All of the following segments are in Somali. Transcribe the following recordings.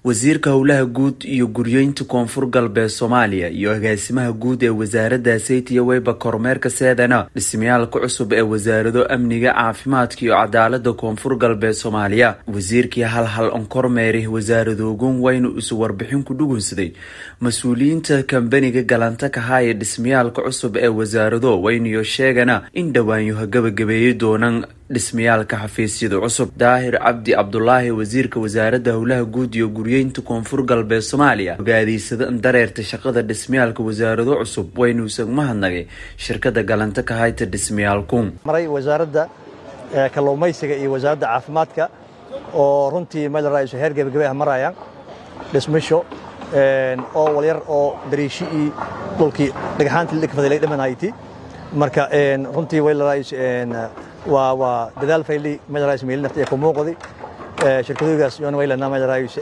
wasiirka howlaha guud iyo guryeynta koonfur galbeed Soomaaliya iyo agaasimaha guud ee wasaaradda Saytiya wayba kormeerka seedana dhismayaalka cusub ee wasaaradda amniga caafimaadka iyo cadaaladda koonfur galbeed Soomaaliya wasiirkii hal kormeeray wasaaradda ugu weyn isu warbixin ku dhugunsaday mas'uuliyiinta kambaniga galanta ka haya dhismayaalka cusub ee wasaaradda wayniyo sheegana in dhawaanyo gabagabeeyay doonaan dhismayaalka xafiisyada cusub daahir cabdi abdullaahi wasiirka wasaaradda howlaha guud iyo guryeynta koonfur galbeed Soomaaliya ogaadiisada dareerta shaqada dhismayaalka wasaaradda cusub waynu mahadnaqay shirkadda galanta ka hayta dhismayaalku maray wasaaradda kalluumaysiga iyo wasaaradda caafimaadka oo runtii meel raayis heer gabagabay marayaan dhismasho oo walyar oo dariishi dhulkii dhagaxaantii la kafaday dhimanayti marka runtii way raayis waa dadaal fayli meel raayis meel nafta ku muuqday shirkadoodaas yoona way lana meel raayis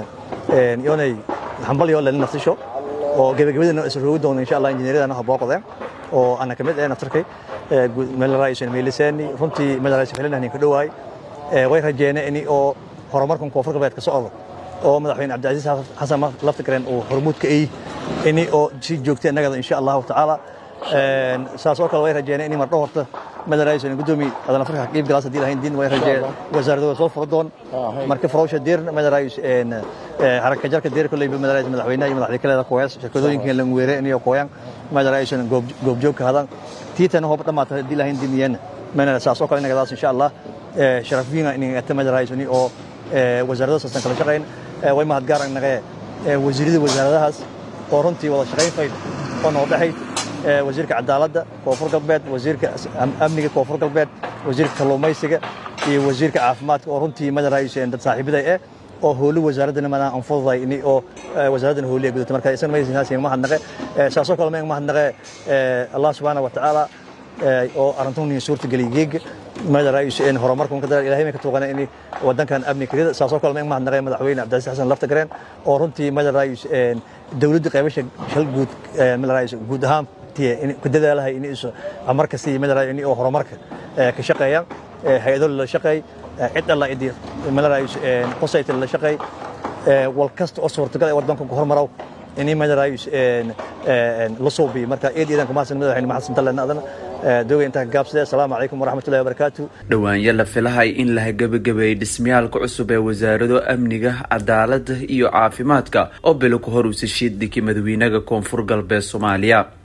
yoonay hambal yoo lana naftisho oo gabagabadana isruugu doon insha Allah injineeradana ha booqdeen oo ana kamid ah naftarkay meel raayis meelisani runtii meel raayis filanayeen ka dhawaay way rajeeyeen in oo horumarkan koonfur galbeed ka socdo oo madaxweyne Cabdicasiis Xasan laftigreen oo hormuudka ay in oo si joogtay anaga insha Allah ta'ala saas oo kale way rajeeyeen in mar dhowrta meel raayis gudoomiye adana farxa qeyb galaas hadii lahayn diin way rajeeyeen wasaaradda soo furdoon marka farowsha diir meel raayis haraka jarka diir kulay meel raayis madaxweynaha iyo madaxda kale kooyas shirkadooyinka la weereen iyo kooyan meel raayis goob joog ka hadan tiitana hoob dhamaatay hadii lahayn diin meel saas oo kale inaga daas insha Allah sharafina in meel raayis oo wasaaradda saasan kala shaqeyn way mahad gaar anaga wasiirada wasaaradahaas oo runtii wada shaqeyn fayl oo noo dhaxay wasiirka cadaaladda koonfur galbeed wasiirka amniga koonfur galbeed wasiirka kalluumaysiga iyo wasiirka caafimaadka oo runtii meel raayis dad saaxiibada oo howlo wasaaradda mana anfuday in oo wasaaradda howliga gudaha marka isan meeshaas ma hadnaqay saasoo kale ma hadnaqay Allah subhanahu wa ta'ala oo arintooyin suurta galiyay meel raayis horumarkan ka ilaahay ma ka toogana in wadankan amni kirida saasoo kale ma hadnaqay madaxweyne Cabdicasiis Xasan laftigreen oo runtii meel raayis dawladda qaybasha shal guud meel raayis guud ahaan ku dadaalahay in isu amarka si meel raayis in oo horumarka ka shaqeeyaan hay'ado la shaqeey cid alla idii meel raayis qosayta la shaqeey wal kasta oo suurtagal ah wadanka ku horumaro in meel raayis la soo bi marka eedan kuma san madaxweyne maxamed sallallahu alayhi wasallam dogeynta gaabsade assalamu alaykum wa rahmatullahi wa barakatuh dhawaanyo la filahay in la gabagabeeyay dhismayaalka cusub ee wasaaradda amniga cadaaladda iyo caafimaadka oo bilo ku hor u sii shidkii madaxweynaha koonfur galbeed Soomaaliya